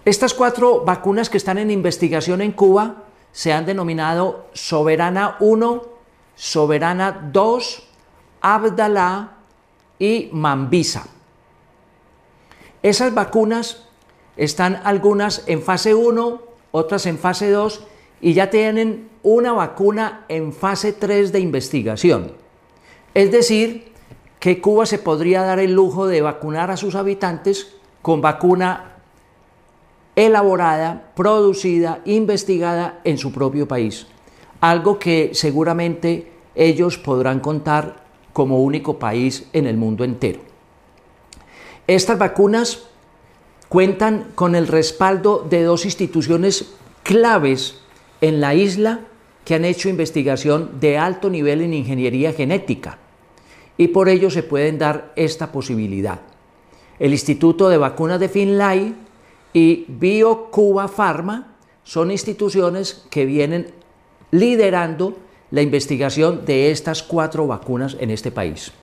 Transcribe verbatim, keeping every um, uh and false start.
Estas cuatro vacunas que están en investigación en Cuba se han denominado Soberana uno, Soberana dos, Abdala y Mambisa. Esas vacunas están algunas en fase uno, otras en fase dos y ya tienen una vacuna en fase tres de investigación. Es decir, que Cuba se podría dar el lujo de vacunar a sus habitantes con vacuna elaborada, producida, investigada en su propio país. Algo que seguramente ellos podrán contar como único país en el mundo entero. Estas vacunas cuentan con el respaldo de dos instituciones claves en la isla que han hecho investigación de alto nivel en ingeniería genética y por ello se pueden dar esta posibilidad. El Instituto de Vacunas de Finlay y BioCuba Pharma son instituciones que vienen liderando la investigación de estas cuatro vacunas en este país.